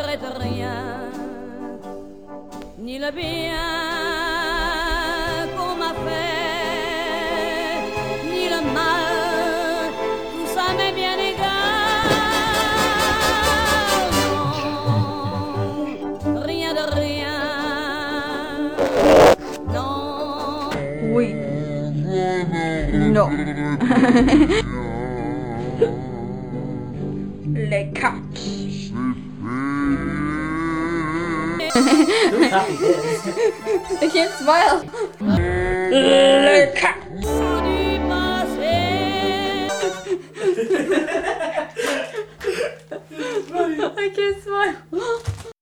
regrette rien, ni le bien qu'on m'a fait, ni le mal, tout ça m'est bien égal. Non, rien de rien. Non. Oui. Non. Les cartes. I can't smile. Les cartes. Du passé. I can't smile.